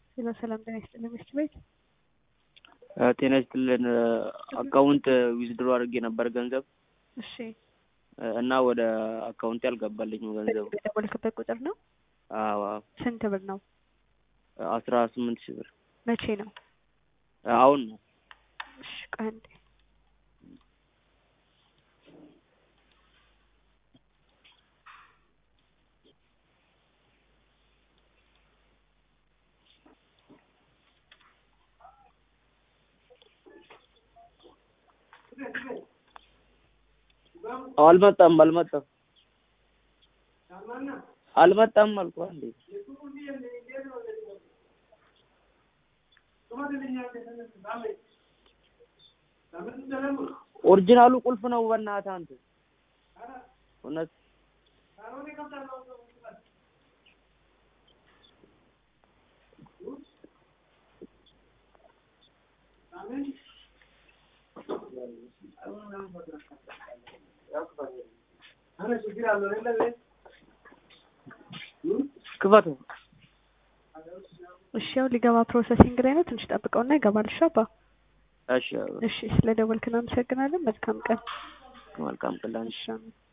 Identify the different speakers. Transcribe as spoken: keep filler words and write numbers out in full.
Speaker 1: ሄሎ ሰላም ጤና ይስጥልኝ ሚስት ቤት
Speaker 2: ጤና ይስጥልን አካውንት ዊዝድሮ አድርጌ ነበር ገንዘብ
Speaker 1: እሺ
Speaker 2: እና ወደ አካውንት ያልገባልኝ ገንዘብ
Speaker 1: የደወልክበት ቁጥር ነው?
Speaker 2: አዎ
Speaker 1: ስንት ብር ነው?
Speaker 2: አስራ ስምንት ሺህ ብር
Speaker 1: መቼ ነው?
Speaker 2: አሁን ነው
Speaker 1: እሺ ቀንዴ
Speaker 2: አልመጣም አልመጣም አልመጣም አልኩህ እንዴ ኦሪጂናሉ ቁልፍ ነው በእናትህ አንተ እውነት ክፈቱ
Speaker 1: እሺ ያው ሊገባ ፕሮሰሲንግ ላይ ነው ትንሽ ጠብቀውና ይገባል እሺ አባ
Speaker 2: እሺ
Speaker 1: እሺ ስለደወልክና አመሰግናለን መልካም ቀን
Speaker 2: መልካም ቀን
Speaker 1: እሺ